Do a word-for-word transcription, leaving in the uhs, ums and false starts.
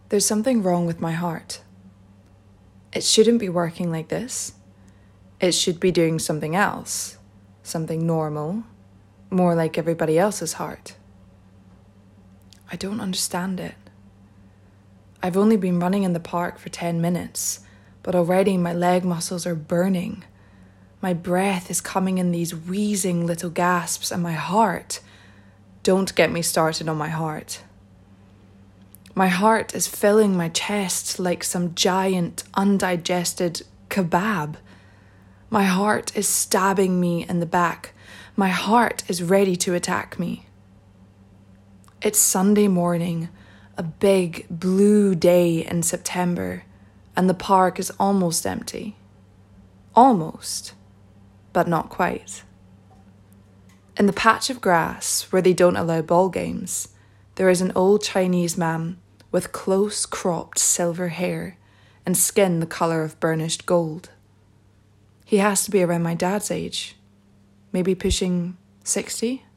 There's something wrong with my heart. It shouldn't be working like this. It should be doing something else, something normal, more like everybody else's heart. I don't understand it. I've only been running in the park for ten minutes, but already my leg muscles are burning. My breath is coming in these wheezing little gasps, and my heart, don't get me started on my heart. My heart is filling my chest like some giant, undigested kebab. My heart is stabbing me in the back. My heart is ready to attack me. It's Sunday morning, a big blue day in September, and the park is almost empty. Almost, but not quite. In the patch of grass where they don't allow ball games, there is an old Chinese man with close cropped silver hair and skin the colour of burnished gold. He has to be around my dad's age, maybe pushing sixty.